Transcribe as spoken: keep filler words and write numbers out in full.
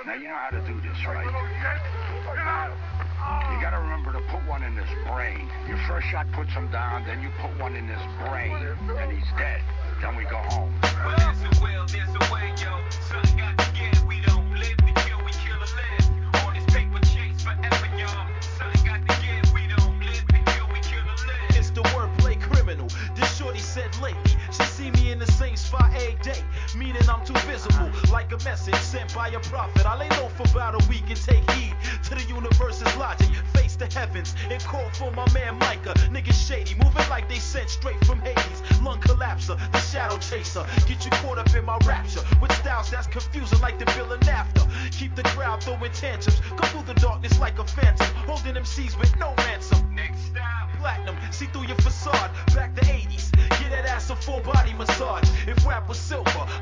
Now you know how to do this, right? You gotta remember to put one in his brain. Your first shot puts him down, then you put one in his brain, and he's dead. Then we go home. Well, there's a will, there's a way, yo. Something got to give. We don't live to kill, we kill or live. On this paper chase forever, y'all. Something got to give. We don't live to kill, we kill or live. It's the wordplay criminal. This shorty said lately, she see me in the same spot every day, meaning I'm too visible, like a message sent by a prophet. I lay low for about a week and take heed to the universe's logic. Face the heavens and call for my man Micah. Niggas shady, moving like they sent straight from Hades. Lung collapser, the shadow chaser. Get you caught up in my rapture with styles that's confusing like the bill and after. Keep the crowd throwing tantrums. Go through the darkness like a phantom, holding M Cs with no ransom. Next stop. Platinum, see through your facade. Back the eighties, get that ass a full body massage. If rap was silver,